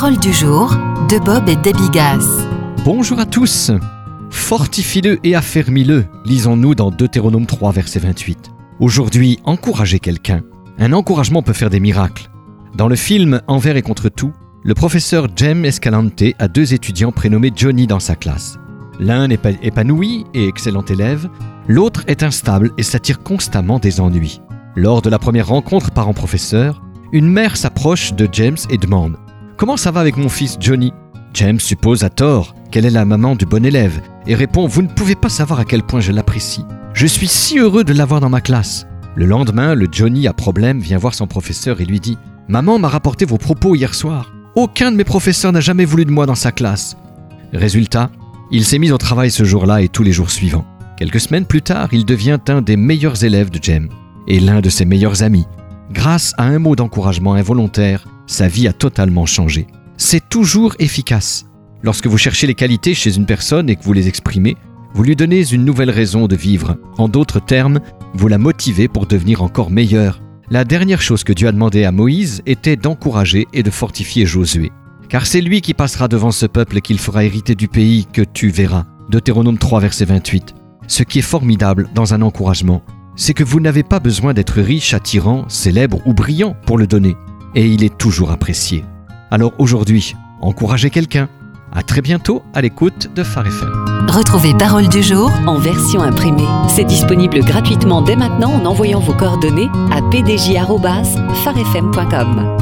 Parole du jour de Bob et Debbie Gass. Bonjour à tous. Fortifie-le et affermis-le, lisons-nous dans Deutéronome 3, verset 28. Aujourd'hui, encouragez quelqu'un. Un encouragement peut faire des miracles. Dans le film Envers et contre tout, le professeur James Escalante a 2 étudiants prénommés Johnny dans sa classe. L'un est épanoui et excellent élève, l'autre est instable et s'attire constamment des ennuis. Lors de la première rencontre parent-professeur, une mère s'approche de James et demande « Comment ça va avec mon fils Johnny ?» James suppose à tort qu'elle est la maman du bon élève et répond « Vous ne pouvez pas savoir à quel point je l'apprécie. Je suis si heureux de l'avoir dans ma classe. » Le lendemain, le Johnny à problème vient voir son professeur et lui dit « Maman m'a rapporté vos propos hier soir. Aucun de mes professeurs n'a jamais voulu de moi dans sa classe. » Résultat, il s'est mis au travail ce jour-là et tous les jours suivants. Quelques semaines plus tard, il devient un des meilleurs élèves de James et l'un de ses meilleurs amis. Grâce à un mot d'encouragement involontaire, sa vie a totalement changé. C'est toujours efficace. Lorsque vous cherchez les qualités chez une personne et que vous les exprimez, vous lui donnez une nouvelle raison de vivre. En d'autres termes, vous la motivez pour devenir encore meilleure. La dernière chose que Dieu a demandé à Moïse était d'encourager et de fortifier Josué. Car c'est lui qui passera devant ce peuple et qu'il fera hériter du pays que tu verras. Deutéronome 3, verset 28. Ce qui est formidable dans un encouragement, c'est que vous n'avez pas besoin d'être riche, attirant, célèbre ou brillant pour le donner. Et il est toujours apprécié. Alors aujourd'hui, encouragez quelqu'un. À très bientôt à l'écoute de Phare FM. Retrouvez Parole du jour En version imprimée. C'est disponible gratuitement dès maintenant en envoyant vos coordonnées à pdj@pharefm.com.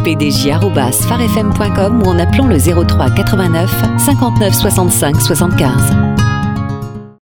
pdj@pharefm.com ou en appelant le 03 89 59 65 75.